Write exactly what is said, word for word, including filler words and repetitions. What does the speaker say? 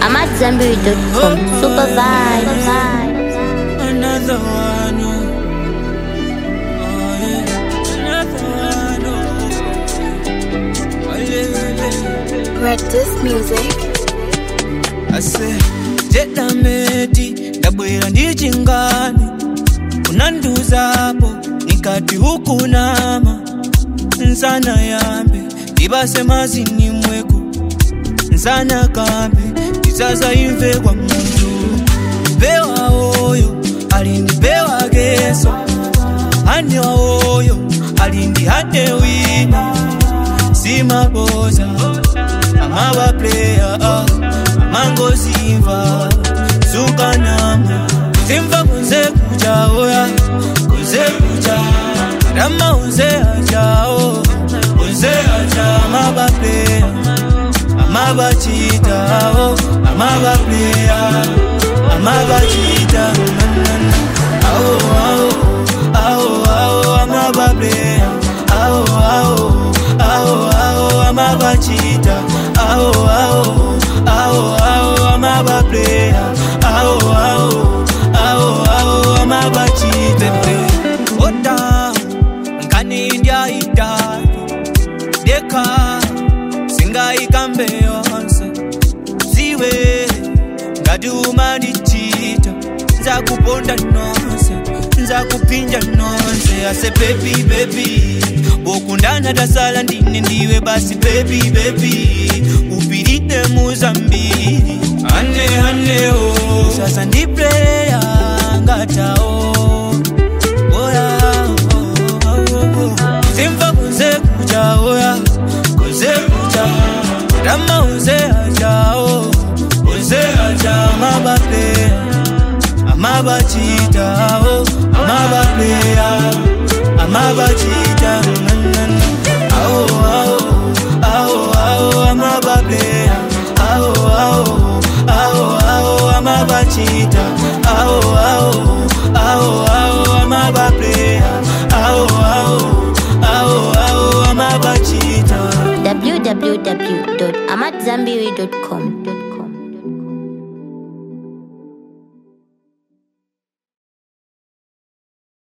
I'm at Zambiri dot com. Super vibes. Another one. Oh, yeah. Another one. Oh, yeah. Red Disc Music. I say, Jeta meti, dabwira ndichingani. Unanduzapo, nikati huku nama. Nsana yambe, ibase mazini mweku. Nsana kambe, isaza imve kwa mtu. Bewa oyo, alindi bewa geso. Hane oyo, alindi hane wina. Sima boza, amaba player, mango simva. Suka nama, simva kunze kuja oya. Kunze kuja, rama unze aja o. Unze aja, amaba player. Amaba chita o, amaba player. Amaba chita, ao ao ao ao amaba player. Ao ao ao ao amaba chita. Ao ao ao ao amaba player. Ao ao ao ao amaba chita. Ota ngani india ita deka singa ikambe onse ziwe ngaduma ndichita nza kuponda nonse nza kupinja nonse ase baby baby bokundana tasala ndine ndiwe basi baby baby upirite muzambiri ane ane o sasa ndi player ngata o oya simva kunze kuja oya kunze kuja rama unze aja o unze aja amaba player amaba chita o amaba player amaba chita ao ao ao ao amaba player ao ao ao ao amaba chita ao ao ao ao amaba player ao ao ao ao amaba chita w w w dot amat zambiri dot com